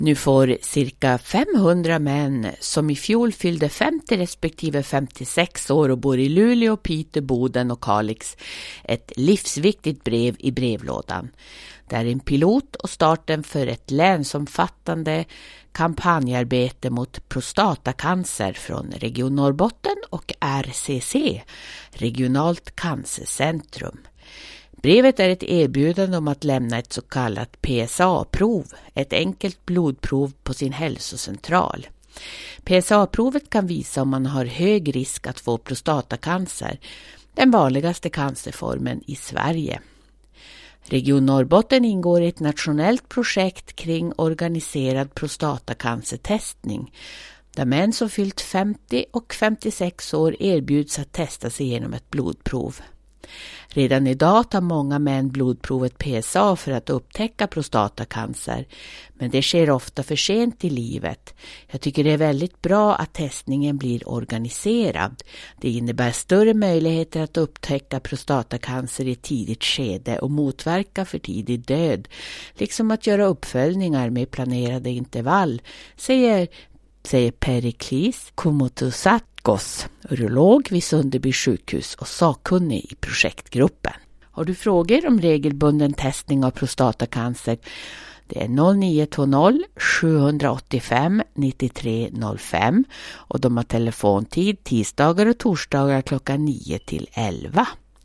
Nu får cirka 500 män som i fjol fyllde 50 respektive 56 år och bor i Luleå, Piteå, Boden och Kalix ett livsviktigt brev i brevlådan. Det är en pilot och starten för ett länsomfattande kampanjarbete mot prostatacancer från Region Norrbotten och RCC, Regionalt cancercentrum. Brevet är ett erbjudande om att lämna ett så kallat PSA-prov, ett enkelt blodprov på sin hälsocentral. PSA-provet kan visa om man har hög risk att få prostatacancer, den vanligaste cancerformen i Sverige. Region Norrbotten ingår i ett nationellt projekt kring organiserad prostatacancertestning, där män som fyllt 50 och 56 år erbjuds att testa sig genom ett blodprov. Redan idag tar många män blodprovet PSA för att upptäcka prostatacancer, men det sker ofta för sent i livet. Jag tycker det är väldigt bra att testningen blir organiserad. Det innebär större möjligheter att upptäcka prostatacancer i ett tidigt skede och motverka för tidig död, liksom att göra uppföljningar med planerade intervall, säger Periklis Komotousakos, urolog vid Sunderby sjukhus och sakkunnig i projektgruppen. Har du frågor om regelbunden testning av prostatacancer? Det är 0920 785 9305 och de har telefontid tisdagar och torsdagar klockan 9 till 11.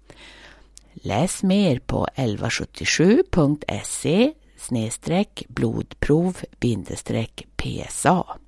Läs mer på 1177.se/blodprov-PSA.